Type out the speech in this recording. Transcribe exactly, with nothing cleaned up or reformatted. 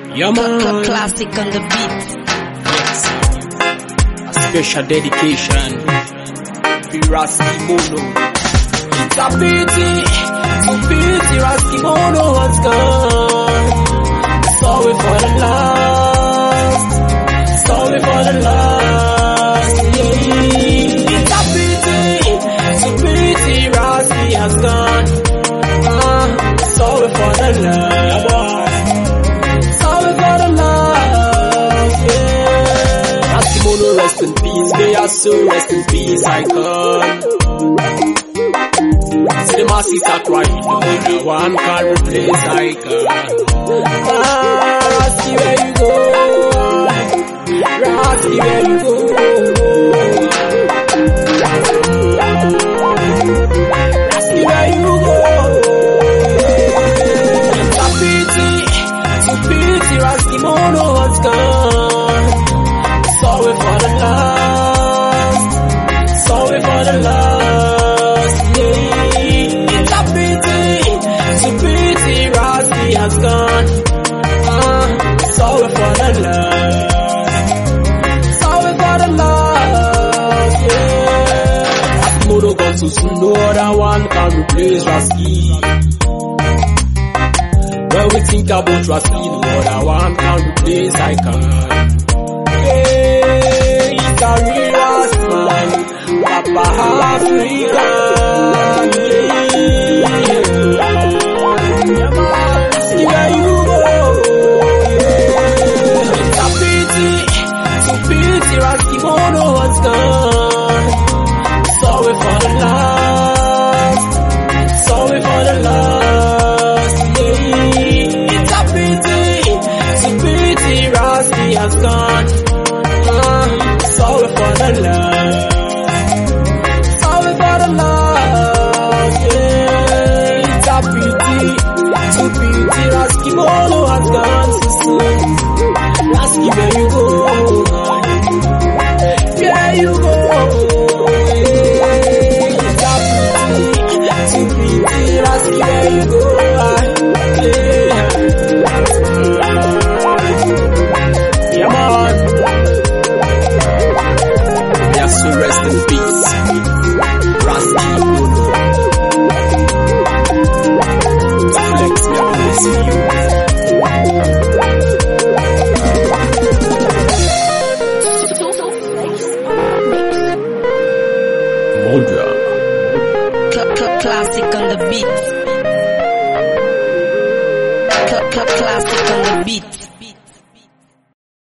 Yeah, man. Classic on the beat. A special dedication. Rasky Mono. It's a pity, so pity Rasky Mono has gone. Sorry for the last, sorry for the last. Yeah. It's a pity, so pity Rasky has gone. Ah, sorry for the last. Rest in peace, they are so rest in peace, icon. See the masses are crying, no one can replace icon. Ah, Rasky, where you go? Rasky, where you go? Rasky, where you go? It's a pity, so pity, Rasky Mono has gone. Sorry for the last, sorry for the last, yeah. It's a pity, so pity Rasky has gone. Ah, sorry for the last, sorry for the last, yeah. Mono got so soon, no other one can replace Rasky. When we think about Rasky, no other one can replace icon. He's a real last man, Papa Africa. See where you go. It's a pity, so pity Rasky Mono has gone. Sorry for the last, sorry for the last. Yeah. It's a pity, so pity Rasky has gone. Sorry for the love, sorry for the love, yeah. It's a pity, so pity Rasky Mono has gone so soon. Rasky, where you go? Where you go? It's a pity, so pity Rasky, where you go? Yeah, yeah man. So rest in peace, Rasky Mono. Flex me, I miss you. Moldra. Classic on the beat. Classic on the beat.